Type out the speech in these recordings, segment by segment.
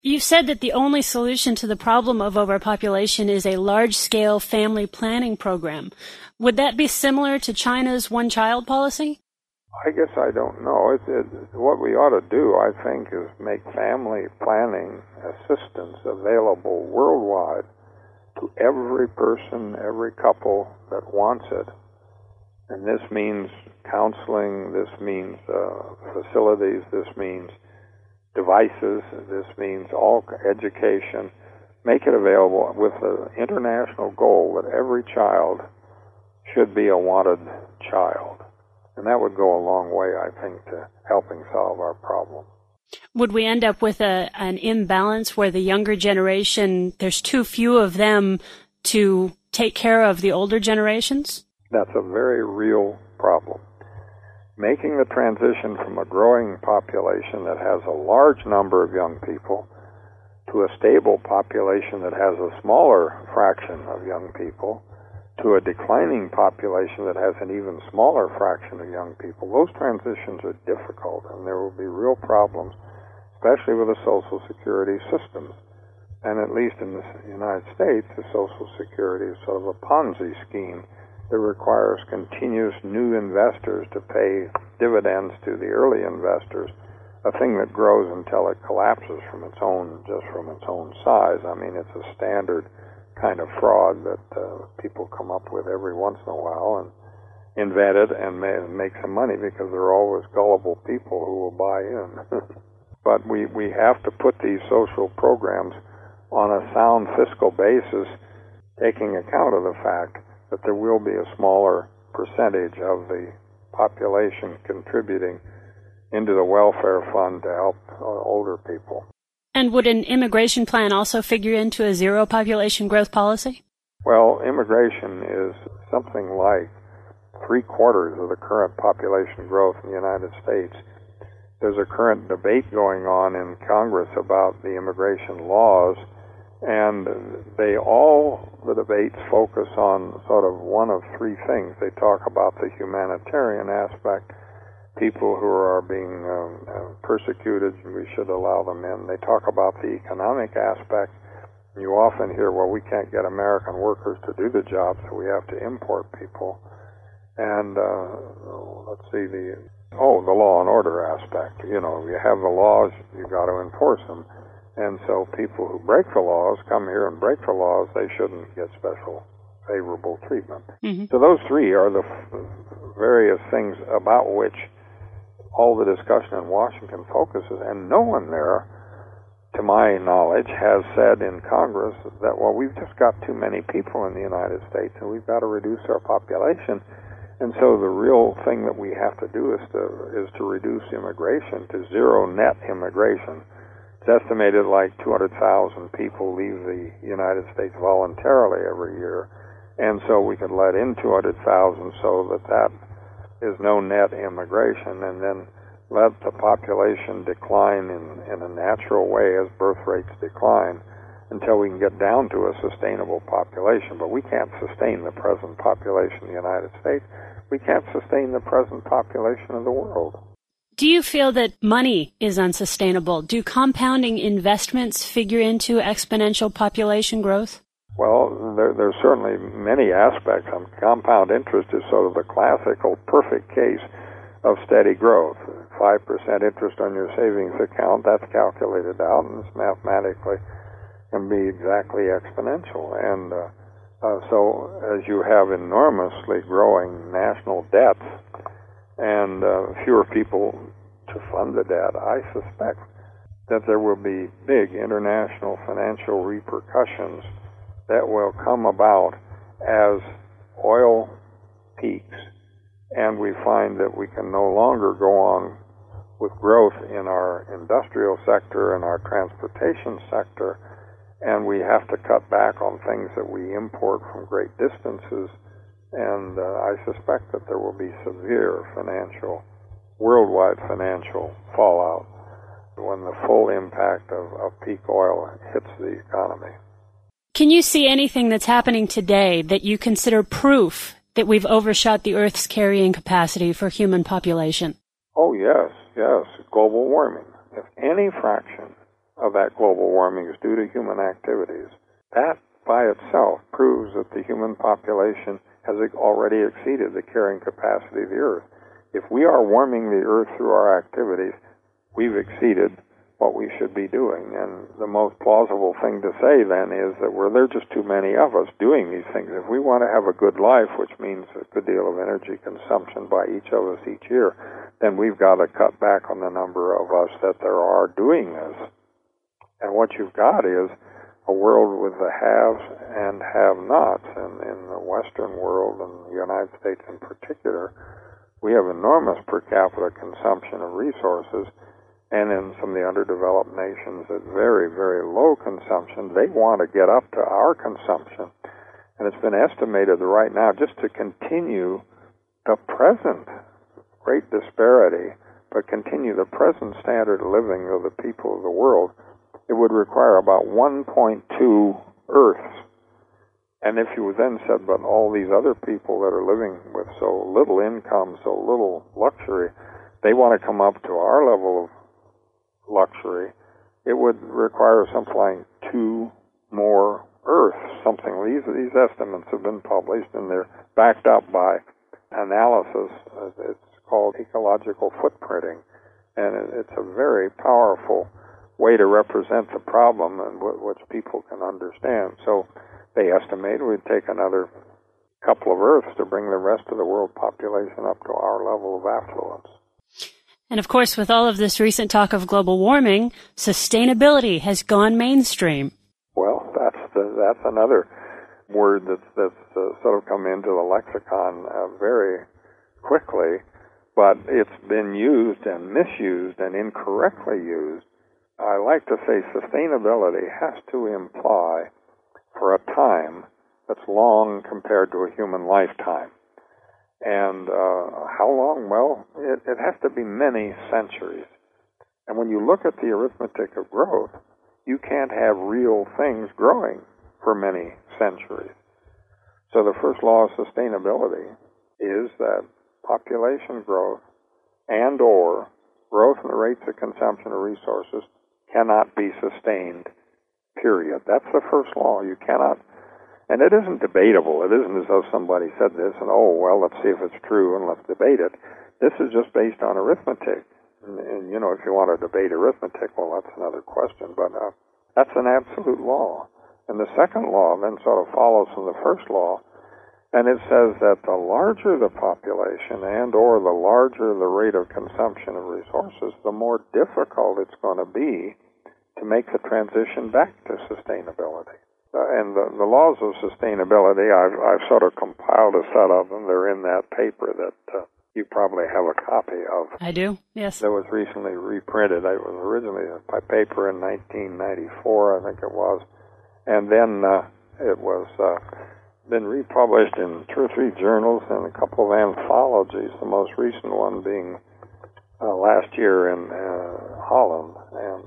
You've said that the only solution to the problem of overpopulation is a large-scale family planning program. Would that be similar to China's one-child policy? I guess I don't know. What we ought to do, I think, is make family planning assistance available worldwide to every person, every couple that wants it. And this means counseling, this means facilities, this means devices, this means all education. Make it available with the international goal that every child should be a wanted child. And that would go a long way, I think, to helping solve our problem. Would we end up with an imbalance where the younger generation, there's too few of them to take care of the older generations? That's a very real problem. Making the transition from a growing population that has a large number of young people to a stable population that has a smaller fraction of young people to a declining population that has an even smaller fraction of young people, those transitions are difficult, and there will be real problems, especially with the Social Security system. And at least in the United States, the Social Security is sort of a Ponzi scheme that requires continuous new investors to pay dividends to the early investors, a thing that grows until it collapses from its own size. I mean, it's a standard kind of fraud that people come up with every once in a while and invent it and make some money because there are always gullible people who will buy in. But we have to put these social programs on a sound fiscal basis, taking account of the fact that there will be a smaller percentage of the population contributing into the welfare fund to help older people. And would an immigration plan also figure into a zero population growth policy? Well, immigration is something like 3/4 of the current population growth in the United States. There's a current debate going on in Congress about the immigration laws, and the debates focus on sort of one of three things. They talk about the humanitarian aspect, people who are being persecuted, we should allow them in. They talk about the economic aspect. You often hear, well, we can't get American workers to do the job, so we have to import people. And the law and order aspect. You know, you have the laws, you've got to enforce them. And so people who break the laws come here and break the laws, they shouldn't get special favorable treatment. Mm-hmm. So those three are the various things about which all the discussion in Washington focuses, and no one there, to my knowledge, has said in Congress that, well, we've just got too many people in the United States and we've got to reduce our population. And so the real thing that we have to do is to reduce immigration to zero net immigration. It's estimated like 200,000 people leave the United States voluntarily every year, and so we could let in 200,000 so that is no net immigration, and then let the population decline in a natural way as birth rates decline until we can get down to a sustainable population. But we can't sustain the present population of the United States. We can't sustain the present population of the world. Do you feel that money is unsustainable? Do compounding investments figure into exponential population growth? Well, there's certainly many aspects. Compound interest is sort of the classical perfect case of steady growth. 5% interest on your savings account, that's calculated out, and it's mathematically can be exactly exponential. And so as you have enormously growing national debts and fewer people to fund the debt, I suspect that there will be big international financial repercussions that will come about as oil peaks and we find that we can no longer go on with growth in our industrial sector and our transportation sector, and we have to cut back on things that we import from great distances. And I suspect that there will be severe worldwide financial fallout when the full impact of peak oil hits the economy. Can you see anything that's happening today that you consider proof that we've overshot the Earth's carrying capacity for human population? Oh, yes, global warming. If any fraction of that global warming is due to human activities. That by itself proves that the human population has already exceeded the carrying capacity of the Earth. If we are warming the Earth through our activities, we've exceeded what we should be doing. And the most plausible thing to say then is that there are just too many of us doing these things. If we want to have a good life, which means a good deal of energy consumption by each of us each year, then we've got to cut back on the number of us that there are doing this. And what you've got is a world with the haves and have-nots. And in the Western world, and the United States in particular, we have enormous per capita consumption of resources. And in some of the underdeveloped nations at very, very low consumption, they want to get up to our consumption. And it's been estimated that right now, just to continue the present great disparity, but continue the present standard of living of the people of the world, it would require about 1.2 Earths. And if you then said, but all these other people that are living with so little income, so little luxury, they want to come up to our level of luxury, it would require something like 2 more Earths. These estimates have been published, and they're backed up by analysis. It's called ecological footprinting, and it's a very powerful way to represent the problem and which people can understand. So they estimate it would take another couple of Earths to bring the rest of the world population up to our level of affluence. And of course, with all of this recent talk of global warming, sustainability has gone mainstream. Well, that's another word that's sort of come into the lexicon very quickly, but it's been used and misused and incorrectly used. I like to say sustainability has to imply for a time that's long compared to a human lifetime. And how long? Well, it has to be many centuries. And when you look at the arithmetic of growth, you can't have real things growing for many centuries. So the first law of sustainability is that population growth and or growth in the rates of consumption of resources cannot be sustained, period. That's the first law. You cannot. And it isn't debatable. It isn't as though somebody said this and, let's see if it's true and let's debate it. This is just based on arithmetic. And if you want to debate arithmetic, well, that's another question. But that's an absolute law. And the second law then sort of follows from the first law, and it says that the larger the population and or the larger the rate of consumption of resources, the more difficult it's going to be to make the transition back to sustainability. And the laws of sustainability, I've sort of compiled a set of them. They're in that paper that you probably have a copy of. I do, yes. That was recently reprinted. It was originally a paper in 1994, I think it was. And then it was been republished in 2 or 3 journals and a couple of anthologies, the most recent one being last year in Holland. And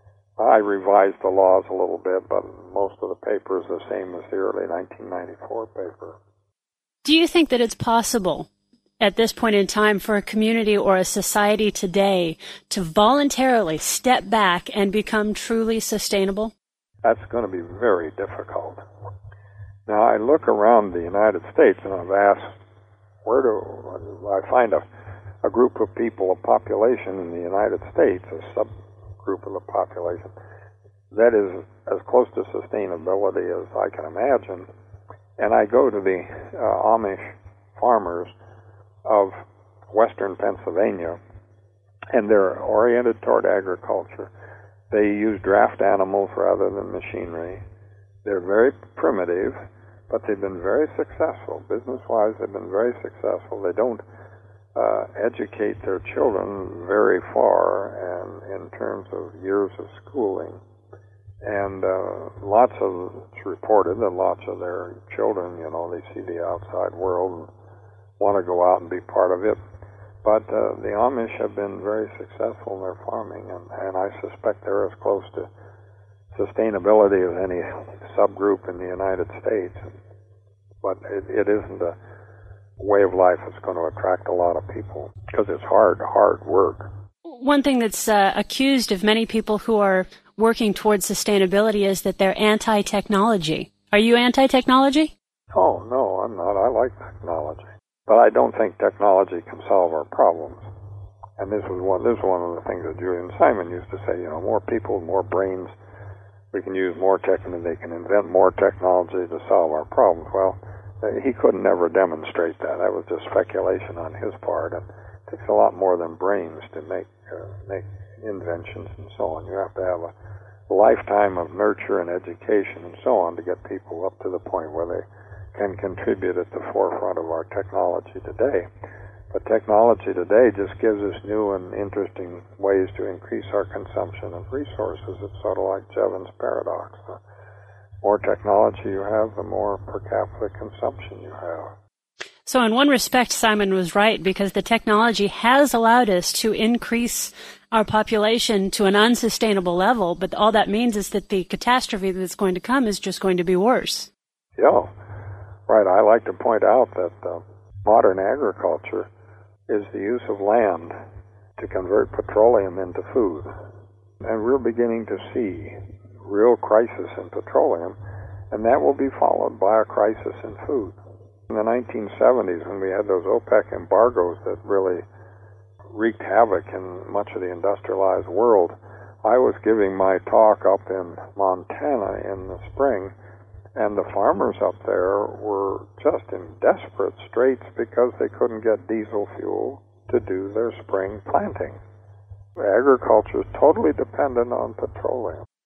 I revised the laws a little bit, but most of the paper is the same as the early 1994 paper. Do you think that it's possible at this point in time for a community or a society today to voluntarily step back and become truly sustainable? That's going to be very difficult. Now, I look around the United States and I've asked, where do I find a group of people, a population in the United States, a subgroup of the population, that is as close to sustainability as I can imagine. And I go to the Amish farmers of western Pennsylvania, and they're oriented toward agriculture. They use draft animals rather than machinery. They're very primitive, but they've been very successful. Business-wise, they've been very successful. They don't educate their children very far, and in terms of years of schooling. And it's reported that lots of their children, they see the outside world and want to go out and be part of it. But the Amish have been very successful in their farming, and I suspect they're as close to sustainability as any subgroup in the United States. But it isn't a way of life that's going to attract a lot of people because it's hard work. one thing that's accused of many people who are working towards sustainability is that they're anti-technology. Are you anti-technology? Oh, no, I'm not. I like technology. But I don't think technology can solve our problems. And this is one of the things that Julian Simon used to say, more people, more brains, we can use more tech, and they can invent more technology to solve our problems. Well, he couldn't ever demonstrate that. That was just speculation on his part. And it takes a lot more than brains to make inventions and so on. You have to have a lifetime of nurture and education and so on to get people up to the point where they can contribute at the forefront of our technology today. But technology today just gives us new and interesting ways to increase our consumption of resources. It's sort of like Jevons paradox. The more technology you have, the more per capita consumption you have. So in one respect, Simon was right, because the technology has allowed us to increase our population to an unsustainable level, but all that means is that the catastrophe that's going to come is just going to be worse. Yeah, right. I like to point out that modern agriculture is the use of land to convert petroleum into food. And we're beginning to see real crisis in petroleum, and that will be followed by a crisis in food. In the 1970s, when we had those OPEC embargoes that really wreaked havoc in much of the industrialized world, I was giving my talk up in Montana in the spring, and the farmers up there were just in desperate straits because they couldn't get diesel fuel to do their spring planting. Agriculture is totally dependent on petroleum.